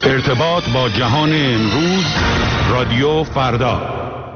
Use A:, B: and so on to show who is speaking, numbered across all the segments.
A: ارتباط با جهان امروز، رادیو فردا.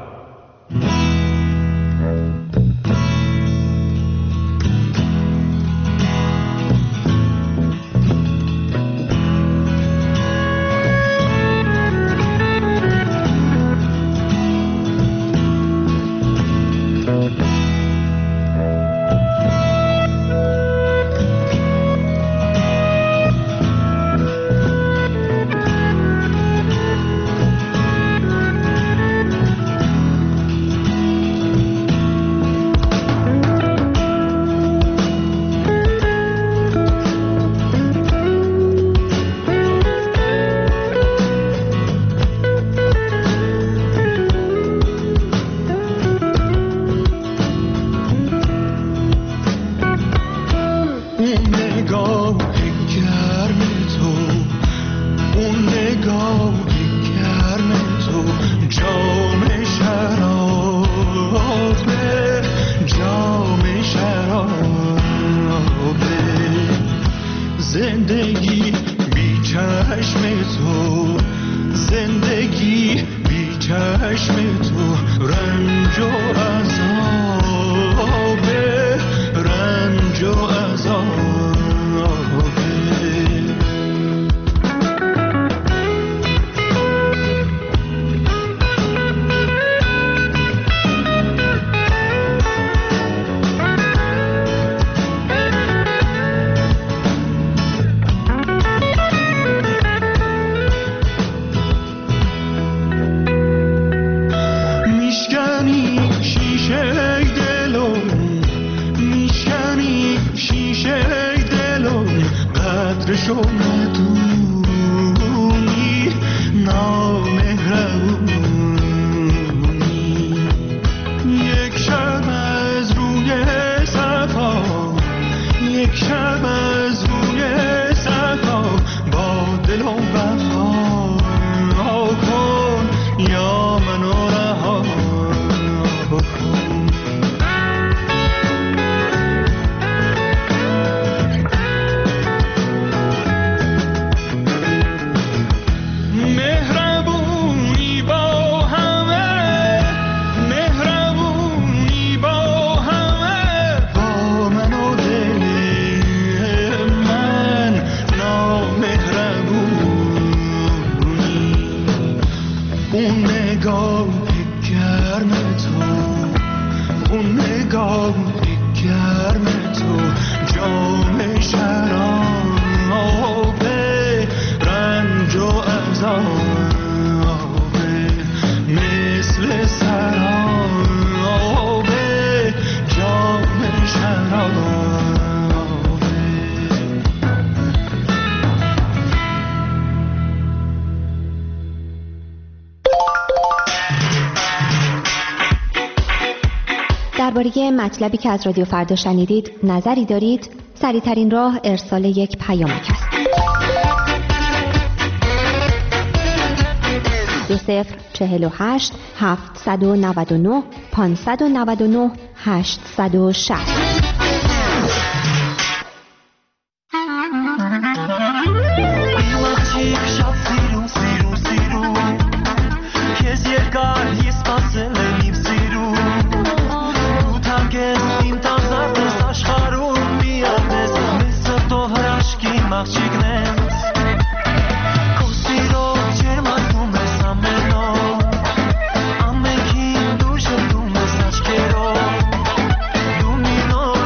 B: درباره مطلبی که از رادیو فردا شنیدید نظری دارید؟ سریع‌ترین راه ارسال یک پیامک است. 2048 799 599 860.
C: Domino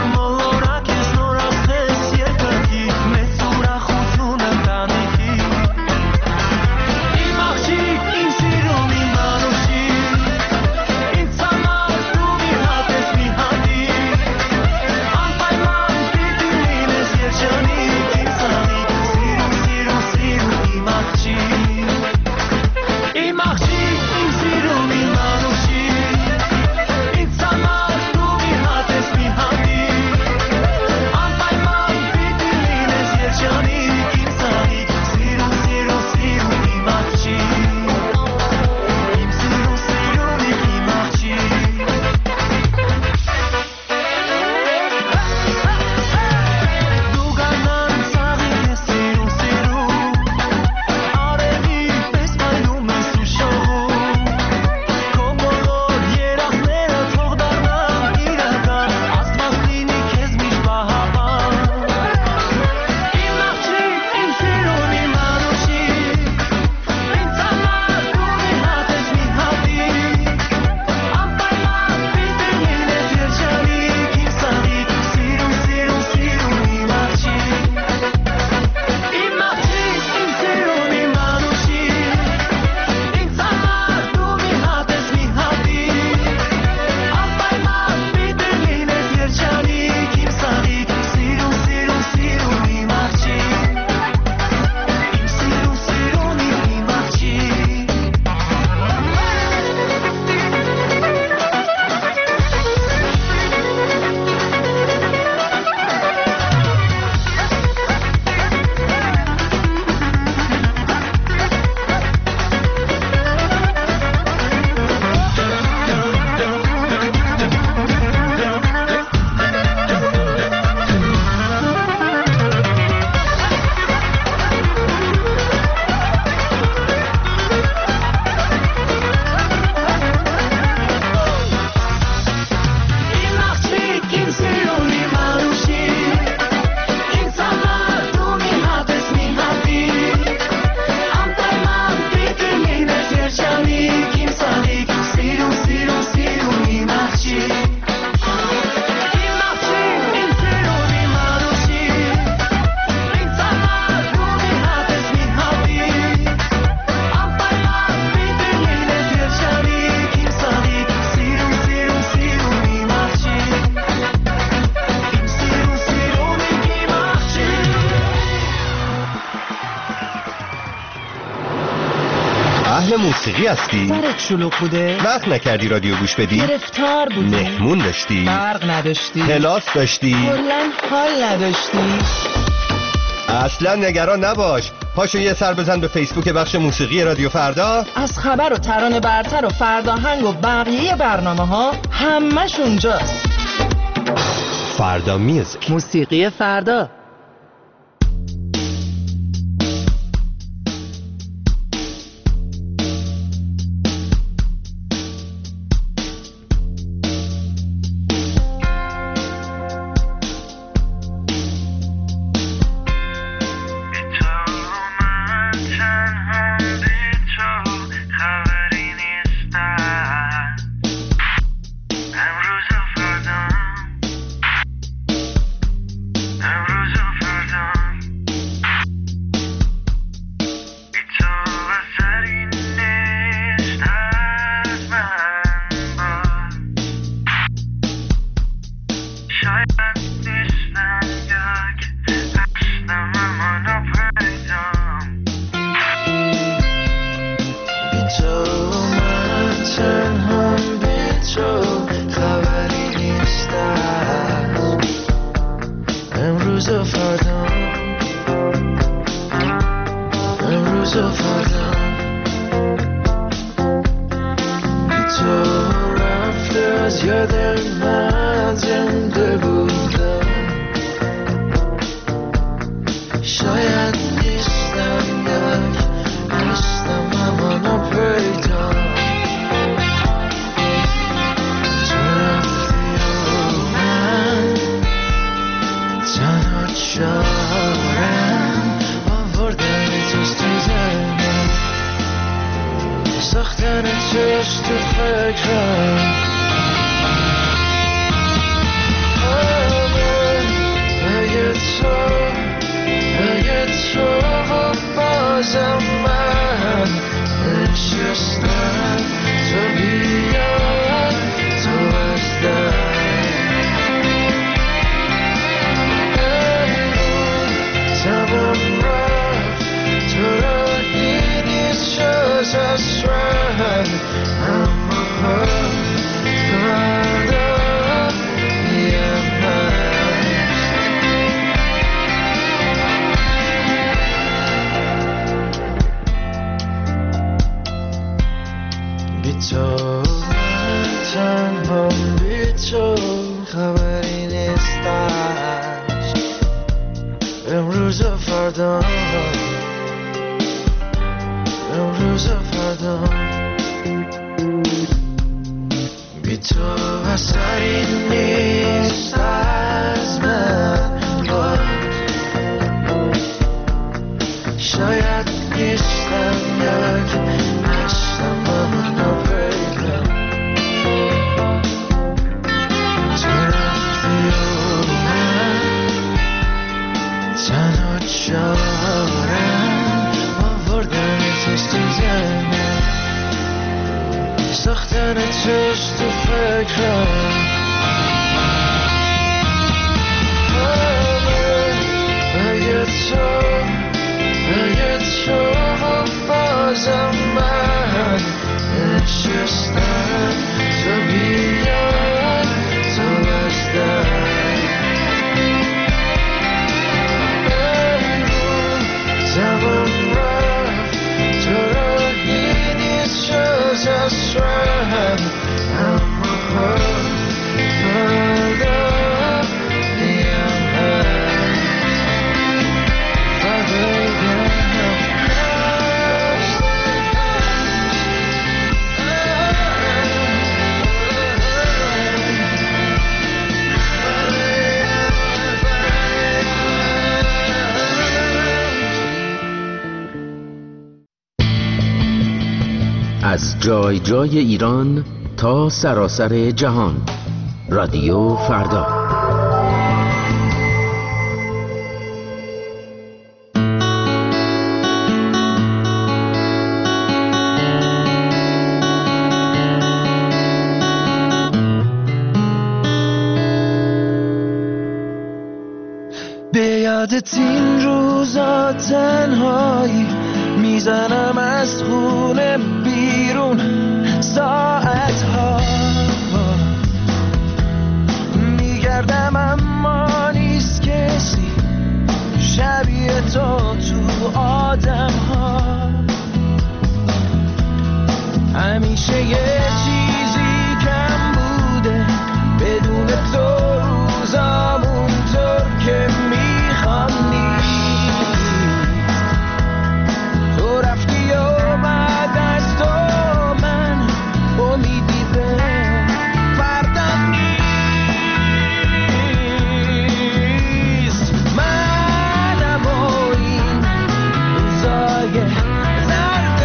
C: اهل موسیقی هستی؟
D: سرت شلوغ بوده؟
C: وقت نکردی رادیو گوش بدی؟
D: گرفتار بودی؟
C: مهمون داشتی؟
D: برق نداشتی؟
C: کلاس داشتی؟
D: کلاً حال نداشتی؟
C: اصلا نگران نباش. پاشو یه سر بزن به فیسبوک بخش موسیقی رادیو فردا.
D: از خبر و ترانه برتر و فرداهنگ و بقیه برنامه ها همش اونجاست.
C: فردا میوزیک،
D: موسیقی فردا.
E: از جای جای ایران تا سراسر جهان، رادیو فردا.
F: به یادت این روزا تنهایی میزنم از خونه آدم ها. همیشه یه چیزی کم بوده بدون تو روزامون طور که میخوام نیست. تو رفتی و بعد از تو من امیدی به فردا نیست. منم و این روزای زرد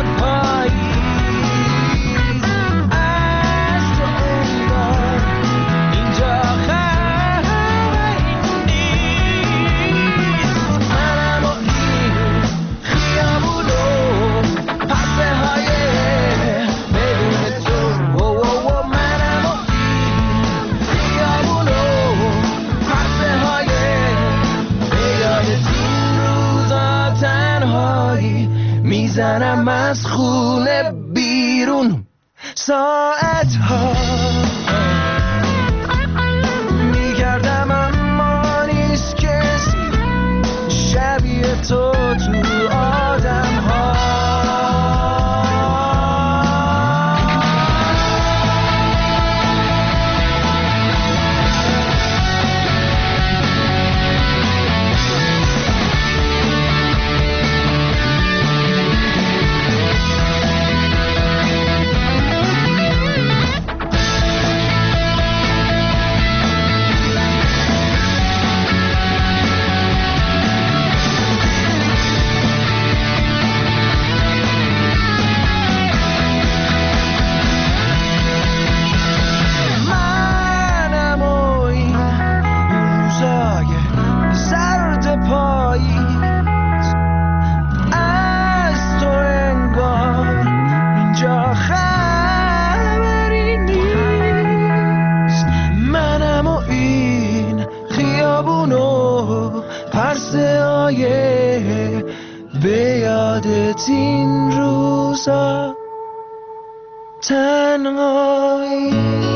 F: پاییز از تو انگار اینجا خبری نیست. منم و این خیابونو پسه های بدون تو. منم و این خیابونو پسه های به یاد این روزا تنهایی میزنم از خونه بیرون. ساعت ها میگردم اما نیست کسی شبیه تو آدم ها. منم و این روزای زرد پاییز از تو انگار اینجا خبری نیست. منم و این خیابونو پرسه های به یادت این روزا تنهایی.